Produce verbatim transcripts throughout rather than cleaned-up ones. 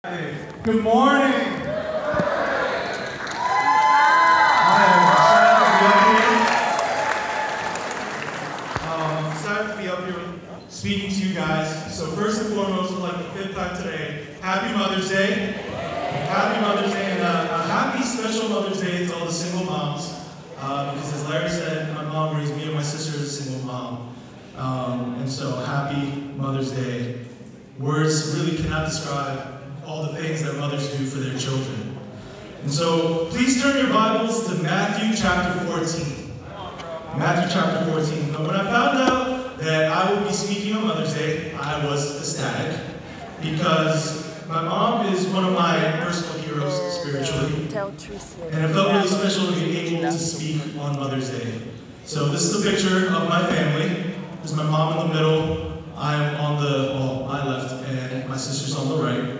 Hey, good morning. Hi, I'm excited to be up here. Um, excited to be up here speaking to you guys. So first and foremost, for like the fifth time today, Happy Mother's Day. Happy Mother's Day, and uh, a happy special Mother's Day to all the single moms. Uh, because as Larry said, my mom raised me and my sister as a single mom. Um, and so happy Mother's Day. Words really cannot describe all the things that mothers do for their children. And so please turn your Bibles to Matthew chapter fourteen. Matthew chapter fourteen. Now, when I found out that I would be speaking on Mother's Day, I was ecstatic because my mom is one of my personal heroes spiritually. And it felt really special to be able to speak on Mother's Day. So this is a picture of my family. There's my mom in the middle. I'm on the, well, my left, and my sister's on the right.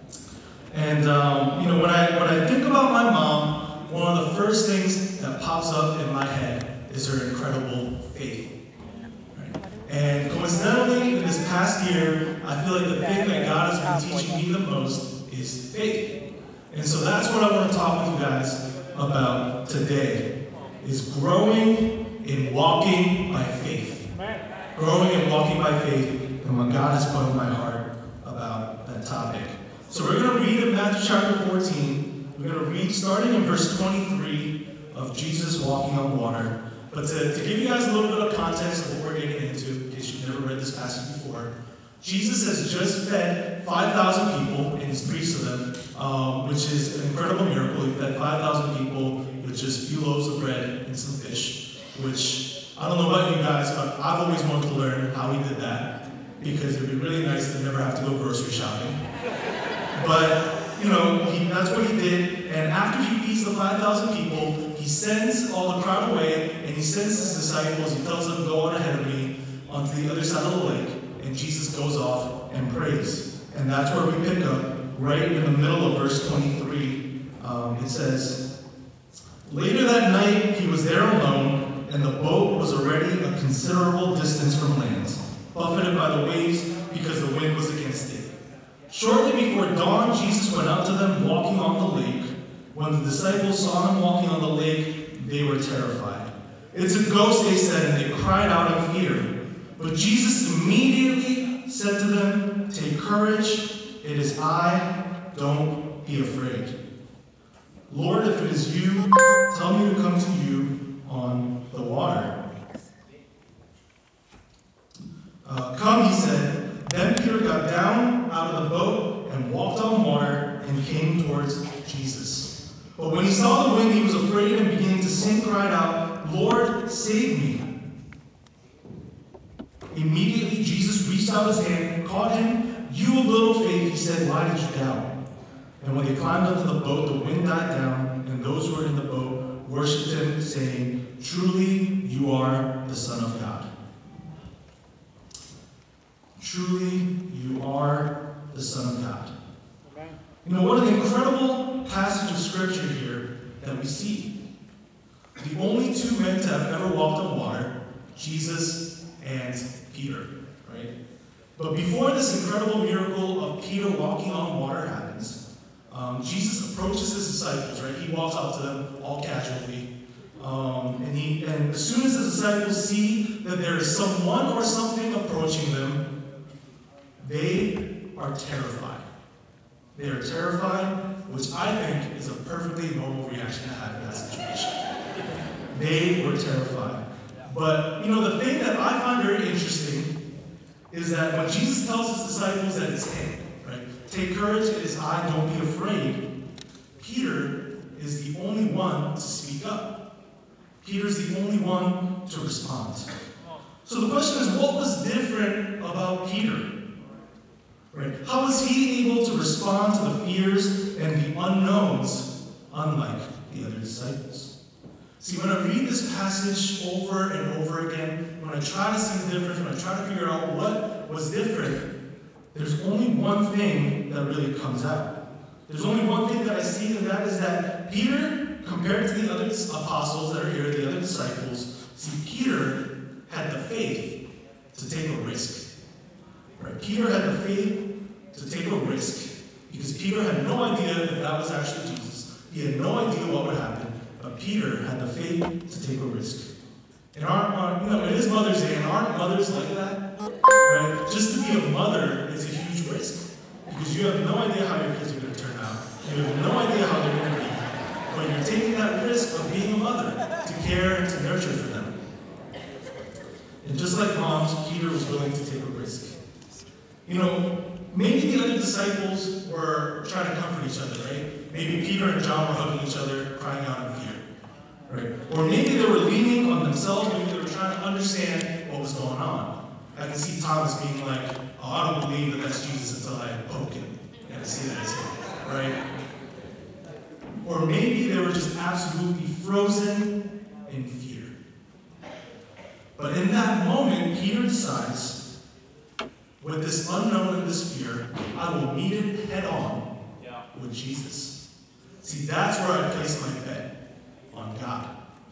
And um, you know, when I when I think about my mom, one of the first things that pops up in my head is her incredible faith. Right? And coincidentally, in this past year, I feel like the thing that God has been teaching me the most is faith. And so that's what I want to talk with you guys about today: is growing in walking by faith. Growing and walking by faith, and what God has put in my heart about that topic. So we're going to read in Matthew chapter fourteen. We're going to read starting in verse twenty-three of Jesus walking on water. But to, to give you guys a little bit of context of what we're getting into, in case you've never read this passage before, Jesus has just fed five thousand people, and he's preached to them, um, which is an incredible miracle. He fed five thousand people with just a few loaves of bread and some fish, which I don't know about you guys, but I've always wanted to learn how he did that, because it would be really nice to never have to go grocery shopping. But, you know, he, that's what he did, and after he feeds the five thousand people, he sends all the crowd away, and he sends his disciples, he tells them, go on ahead of me onto the other side of the lake, and Jesus goes off and prays. And that's where we pick up, right in the middle of verse twenty-three. Um, it says, later that night he was there alone, and the boat was already a considerable distance from land, buffeted by the waves because the wind was against it. Shortly before dawn, Jesus went out to them walking on the lake. When the disciples saw him walking on the lake, they were terrified. It's a ghost, they said, and they cried out in fear. But Jesus immediately said to them, take courage, it is I, don't be afraid. Lord, if it is you, tell me to come to you on the water. Uh, come, he said. Then Peter got down out of the boat and walked on water and came towards Jesus. But when he saw the wind, he was afraid and beginning to sink, cried out, Lord, save me. Immediately Jesus reached out his hand, caught him. You of little faith, he said, why did you doubt? And when they climbed into the boat, the wind died down, and those who were in the boat worshipped him, saying, truly, you are the Son of God. Truly, you are the Son of God. Amen. You know, what an incredible passage of Scripture here that we see. The only two men to have ever walked on water, Jesus and Peter, right? But before this incredible miracle of Peter walking on water happens, um, Jesus approaches his disciples, right? He walks up to them all casually. Um, and, he, and as soon as the disciples see that there is someone or something approaching them, they are terrified. They are terrified, which I think is a perfectly normal reaction to have in that situation. They were terrified. But, you know, the thing that I find very interesting is that when Jesus tells his disciples that it's him, right? Take courage, it is I, don't be afraid. Peter is the only one to speak up. Peter's the only one to respond. So the question is, what was different about Peter? Right? How was he able to respond to the fears and the unknowns, unlike the other disciples? See, when I read this passage over and over again, when I try to see the difference, when I try to figure out what was different, there's only one thing that really comes out. There's only one thing that I see, and that is that Peter, compared to the other apostles that are here, the other disciples, see, Peter had the faith to take a risk. Right? Peter had the faith to take a risk. Because Peter had no idea if that was actually Jesus. He had no idea what would happen, but Peter had the faith to take a risk. And aren't, aren't you know, it is Mother's Day, and aren't mothers like that? Right? Just to be a mother is a huge risk. Because you have no idea how your kids are going to turn out. You have no idea how they're going to be. But you're taking that risk of being a mother to care and to nurture for them. And just like moms, Peter was willing to take a risk. You know, maybe the other disciples were trying to comfort each other, right? Maybe Peter and John were hugging each other, crying out in fear, right? Or maybe they were leaning on themselves, maybe they were trying to understand what was going on. I can see Thomas being like, oh, I don't believe that that's Jesus until I poke him. I can see that, right? Or maybe they were just absolutely frozen in fear. But in that moment, Peter decides, with this unknown and this fear, I will meet it head on yeah. with Jesus. See, that's where I place my bet on God.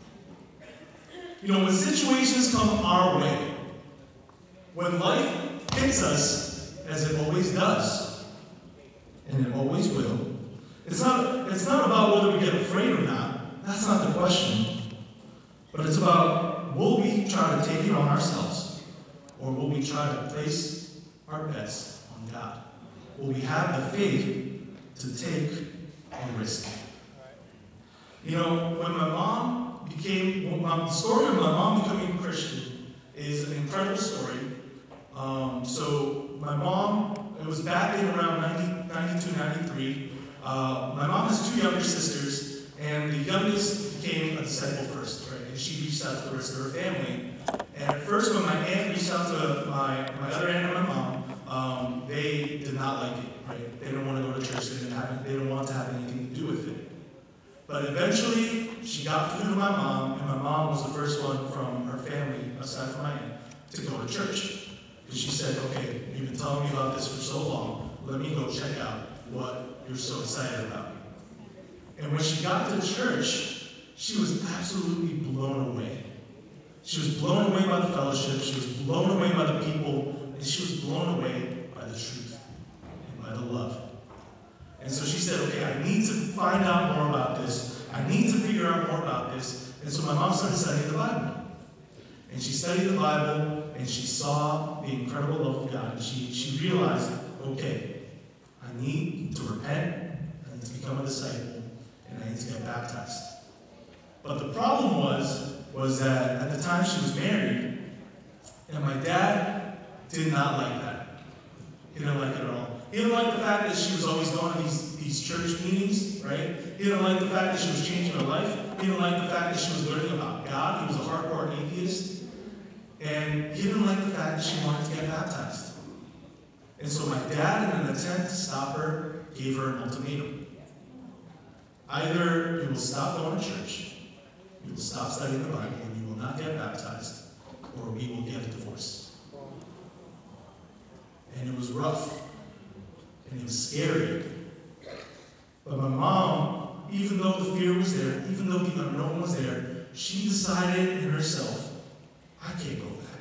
You know, when situations come our way, when life hits us, as it always does, and it always will, it's not, it's not about whether we get afraid or not. That's not the question. But it's about, will we try to take it on ourselves? Or will we try to place our bets on God? Will we have the faith to take a risk? You know, when my mom became, well, the story of my mom becoming a Christian is an incredible story. Um, so my mom, it was back in around ninety, ninety-two, ninety-three. Uh, my mom has two younger sisters, and the youngest became a disciple first, right? And she reached out to the rest of her family. And at first, when my aunt reached out to my, my other aunt and my mom, um, they did not like it, right? They didn't want to go to church. They didn't have, they didn't want to have anything to do with it. But eventually, she got through to my mom, and my mom was the first one from her family, aside from my aunt, to go to church. Because she said, okay, you've been telling me about this for so long, let me go check out what you're so excited about. And when she got to church, she was absolutely blown away. She was blown away by the fellowship, she was blown away by the people, and she was blown away by the truth and by the love. And so she said, okay, I need to find out more about this. I need to figure out more about this. And so my mom started studying the Bible. And she studied the Bible, and she saw the incredible love of God. And she, she realized, okay, I need to repent, I need to become a disciple, and I need to get baptized. But the problem was, was that at the time she was married, and my dad did not like that. He didn't like it at all. He didn't like the fact that she was always going to these, these church meetings, right? He didn't like the fact that she was changing her life. He didn't like the fact that she was learning about God. He was a hardcore atheist. And he didn't like the fact that she wanted to get baptized. And so my dad, in an attempt to stop her, gave her an ultimatum. Either you will stop going to church, you will stop studying the Bible, and you will not get baptized, or we will get a divorce. And it was rough. And it was scary. But my mom, even though the fear was there, even though the unknown was there, she decided in herself, I can't go back.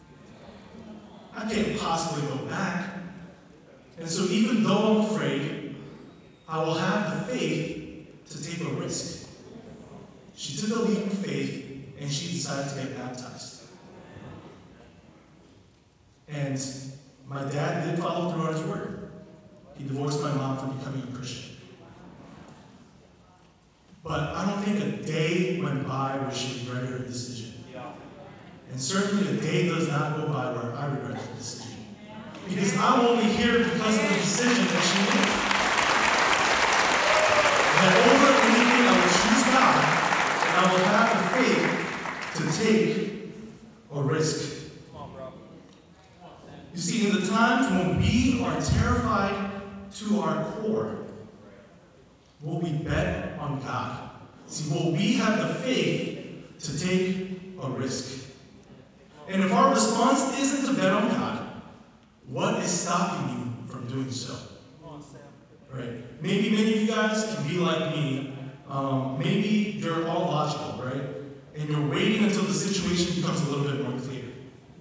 I can't possibly go back. And so even though I'm afraid, I will have the faith to take a risk. She took a leap of faith, and she decided to get baptized. And my dad did follow through on his word. He divorced my mom for becoming a Christian. But I don't think a day went by where she regretted her decision. And certainly a day does not go by where I regret the decision. Because I'm only here because of the decision that she made. That over anything I will choose God, and I will have the faith to take a risk. You see, in the times when we are terrified to our core, will we bet on God? See, will we have the faith to take a risk? And if our response isn't to bet on God, what is stopping you from doing so? Right? Maybe many of you guys can be like me. Um, maybe you're all logical, right? And you're waiting until the situation becomes a little bit more clear.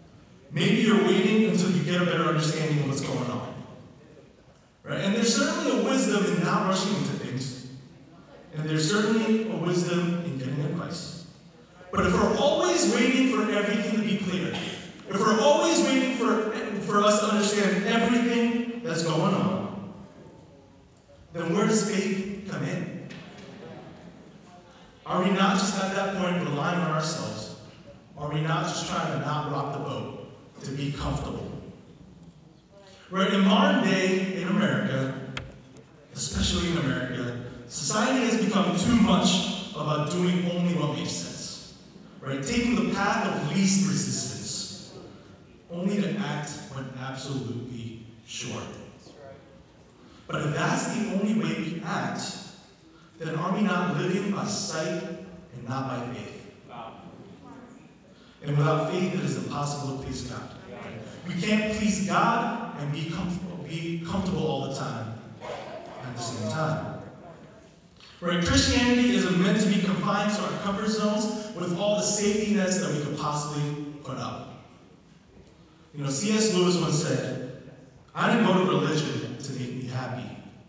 Maybe you're waiting until you get a better understanding of what's going on. Right? And there's certainly certainly a wisdom in not rushing into things, and there's certainly a wisdom in getting advice. But if we're always waiting for everything to be clear, if we're always waiting for, for us to understand everything that's going on, then where does faith come in? Are we not just at that point relying on ourselves? Are we not just trying to not rock the boat, to be comfortable? Right, in modern day in America, especially in America, society has become too much about doing only what makes sense. Right, taking the path of least resistance, only to act when absolutely sure. But if that's the only way we act, then are we not living by sight and not by faith? And without faith, it is impossible to please God. We can't please God and be comfortable, be comfortable all the time at the same time. Right? Christianity isn't meant to be confined to our comfort zones with all the safety nets that we could possibly put up. You know, C S Lewis once said, "I didn't go to religion to make me happy.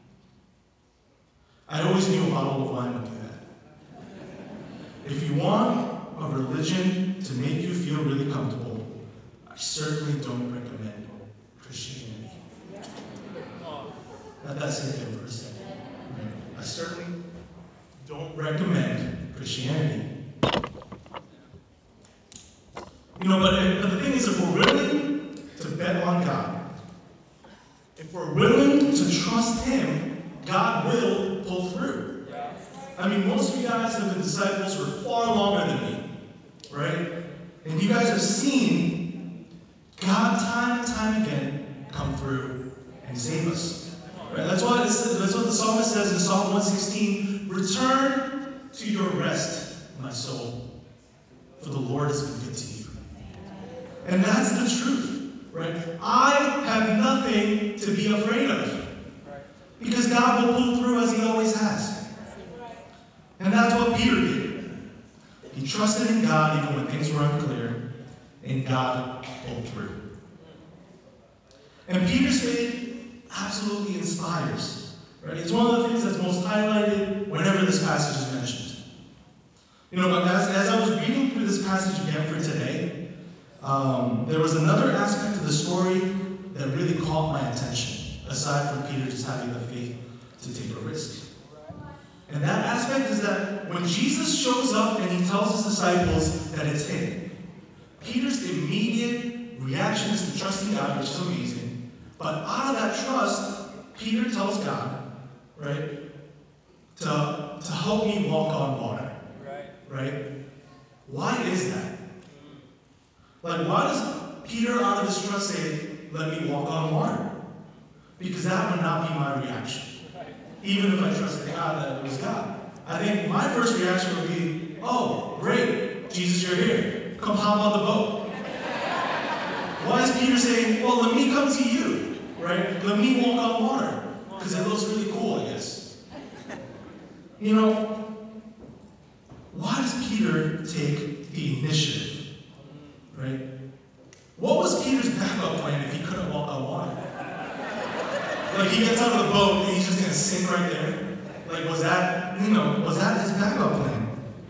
I always knew a bottle of wine would do that." If you want a religion to make you feel really comfortable, I certainly don't recommend Christianity. Let that sink in for a second. I certainly don't recommend Christianity. You know, but, but the thing is, if we're willing to bet on God, if we're willing to trust Him, God will pull through. I mean, most of you guys have been disciples for far longer than me, right? And you guys have seen God time and time again come through and save us. Right? That's what it says, that's what the psalmist says in Psalm one sixteen, "Return to your rest, my soul, for the Lord has been good to you." And that's the truth, right? I have nothing to be afraid of, because God will pull through as He always has. And that's what Peter did. He trusted in God even when things were unclear, and God pulled through. And Peter's faith absolutely inspires, right? It's one of the things that's most highlighted whenever this passage is mentioned. You know, but as, as I was reading through this passage again for today, um, there was another aspect of the story that really caught my attention, aside from Peter just having the faith to take a risk. And that aspect is that when Jesus shows up and He tells His disciples that it's Him, Peter's immediate reaction is to trusting God, which is amazing. But out of that trust, Peter tells God, right, to, to help me walk on water. Right? Why is that? Like, why does Peter, out of his trust, say, "Let me walk on water"? Because that would not be my reaction. Even if I trusted God that it was God. I think my first reaction would be, "Oh, great, Jesus, you're here. Come hop on the boat." Why is Peter saying, "Well, let me come to you," right? "Let me walk on water," because it looks really cool, I guess. You know, why does Peter take the initiative, right? What was Peter's backup plan if he couldn't walk on water? Like, he gets out of the boat and he's just gonna sink right there? Like, was that, you know, was that his backup plan?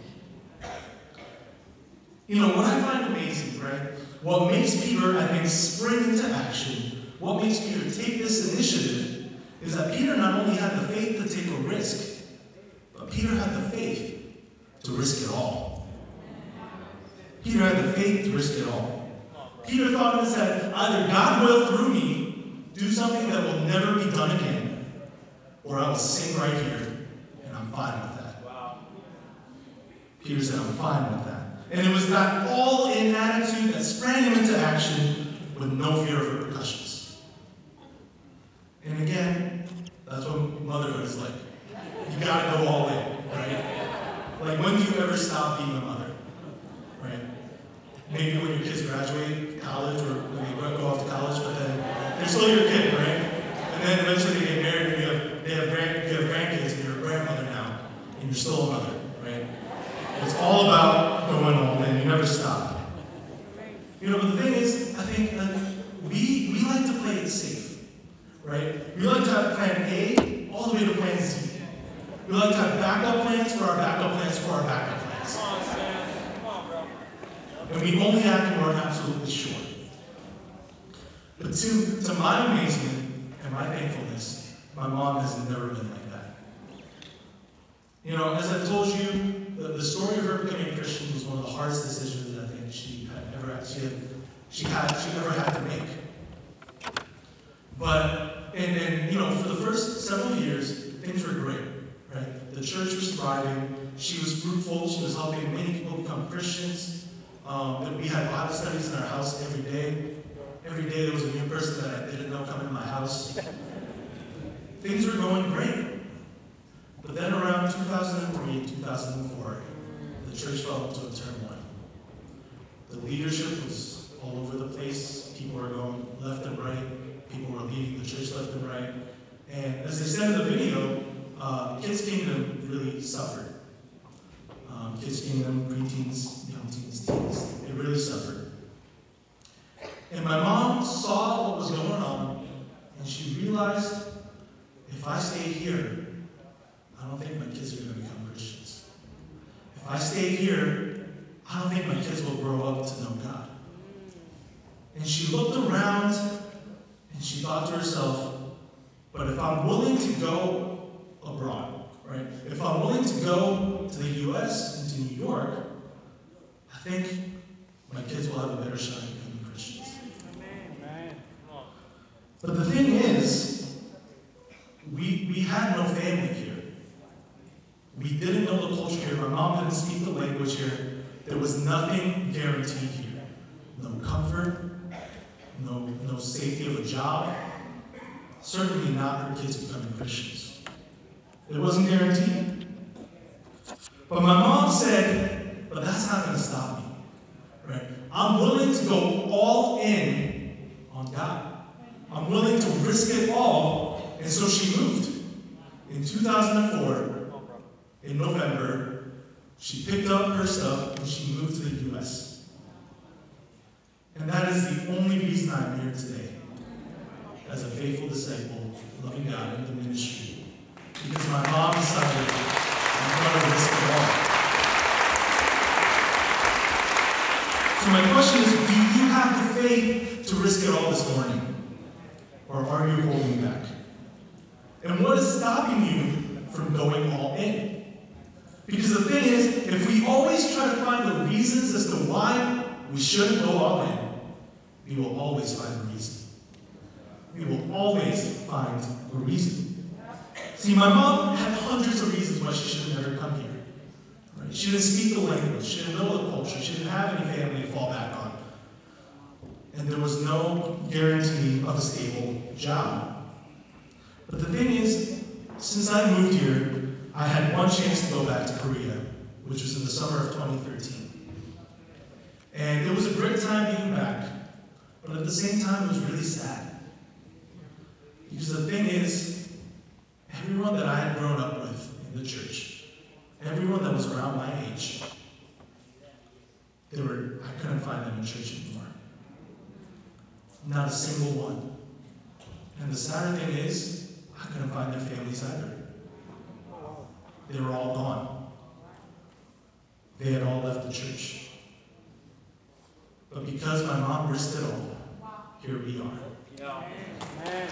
You know, what I find amazing, right? What makes Peter, I think, spring into action, what makes Peter take this initiative, is that Peter not only had the faith to take a risk, but Peter had the faith to risk it all. Peter had the faith to risk it all. Peter thought in his head, either God will, through me, do something that will never be done again, or I will sink right here, and I'm fine with that. Wow. Peter said, "I'm fine with that." And it was that all-in attitude that sprang him into action with no fear of repercussions. And again, that's what motherhood is like. You gotta go all in, right? Like, when do you ever stop being a mother? Right? Maybe when your kids graduate college, or when they go off to college, but then they're still your kid, right? And then eventually they get married and you have, they have, grand, you have grandkids and you're a grandmother now, and you're still a mother, right? It's all about going all in. You never stop. You know, but the thing is, I think that we, we like to play it safe, right? We like to have plan A all the way to Plan Z. We like to have backup plans for our backup plans for our backup plans. Come on, Sam. Come on, bro. And we only act when we're absolutely sure. But to, to my amazement and my thankfulness, my mom has never been like that. You know, as I told you, the, the story of her becoming a Christian was one of the hardest decisions that I think she had ever had, she had, she had, she ever had to make. But, and, and you know, for the first several years, things were great, right? The church was thriving, she was fruitful, she was helping many people become Christians. Um, we had Bible studies in our house every day. Every day there was a new person that I didn't know coming to my house. Things were going great. But then around two thousand three, two thousand four, the church fell into a turmoil. The leadership was all over the place. People were going left and right. People were leaving the church left and right. And as they said in the video, uh, Kids Kingdom really suffered. Um, Kids Kingdom, preteens, young teens, teens, they really suffered. And my mom saw what was going on, and she realized, if I stay here, I don't think my kids are going to become Christians. If I stay here, I don't think my kids will grow up to know God. And she looked around, and she thought to herself, but if I'm willing to go abroad, right? If I'm willing to go to the U S and to New York, I think my kids will have a better shot at becoming Christians. But the thing is, we, we had no family here. We didn't know the culture here. My mom didn't speak the language here. There was nothing guaranteed here. No comfort, no, no safety of a job, certainly not her kids becoming Christians. It wasn't guaranteed. But my mom said, but that's not going to stop me. Right? I'm willing to go all in on God. I'm willing to risk it all, and so she moved. In two thousand four, in November, she picked up her stuff and she moved to the U S. And that is the only reason I'm here today, as a faithful disciple, loving God in the ministry. Because my mom decided I'm going to risk it all. So my question is, do you have the faith to risk it all this morning? Or are you holding back? And what is stopping you from going all in? Because the thing is, if we always try to find the reasons as to why we shouldn't go all in, we will always find a reason. We will always find a reason. See, my mom had hundreds of reasons why she should have never come here. Right? She didn't speak the language, she didn't know the culture, she didn't have any family to fall back on. And there was no guarantee of a stable job. But the thing is, since I moved here, I had one chance to go back to Korea, which was in the summer of twenty thirteen. And it was a great time being back, but at the same time, it was really sad. Because the thing is, everyone that I had grown up with in the church, everyone that was around my age, they were, I couldn't find them in church anymore. Not a single one. And the sad thing is, I couldn't find their families either. They were all gone. They had all left the church. But because my mom risked it all, here we are. Yeah. Amen.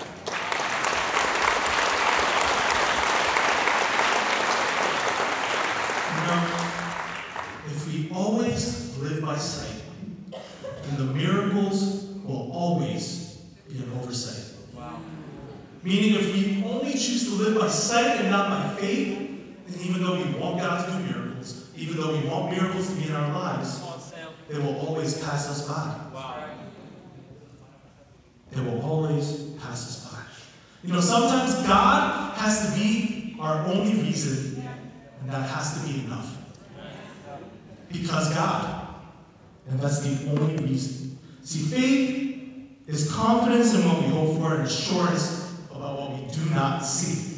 You know, if we always live by sight, then the miracles will always be an oversight. Wow. Meaning if we only choose to live by sight and not by faith, then even though we want God to do miracles, even though we want miracles to be in our lives, they will always pass us by. Wow. They will always pass us by. You know, sometimes God has to be our only reason, and that has to be enough. Because God. And that's the only reason. See, faith is confidence in what we hope for and assurance about what we do not see.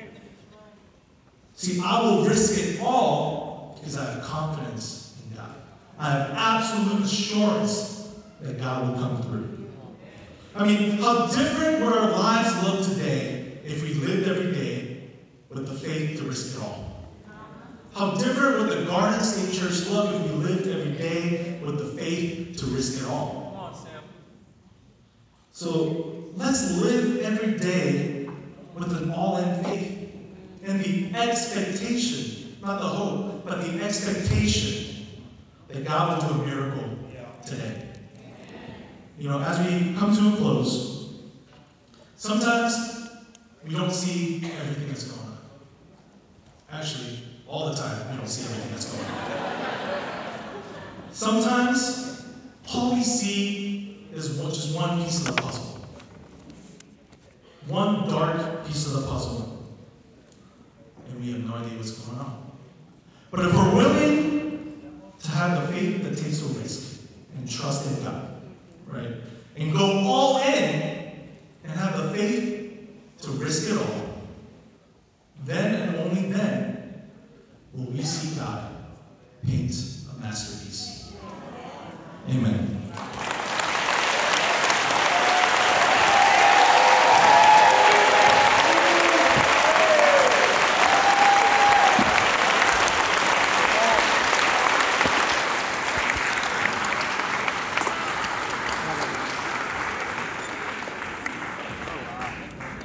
See, I will risk it all because I have confidence in God. I have absolute assurance that God will come through. I mean, how different would our lives look today if we lived every day faith to risk it all. How different would the Garden State Church look if we lived every day with the faith to risk it all? Come on, Sam. So let's live every day with an all-in faith and the expectation, not the hope, but the expectation that God will do a miracle today. You know, as we come to a close, sometimes we don't see everything that's going on. Actually, all the time, we don't see everything that's going on. Sometimes, all we see is one, just one piece of the puzzle. One dark piece of the puzzle. And we have no idea what's going on. But if we're willing to have the faith that takes a risk and trust in God, right? And go all in and have the faith to risk it all, then and only then will we see God paint a masterpiece. Amen.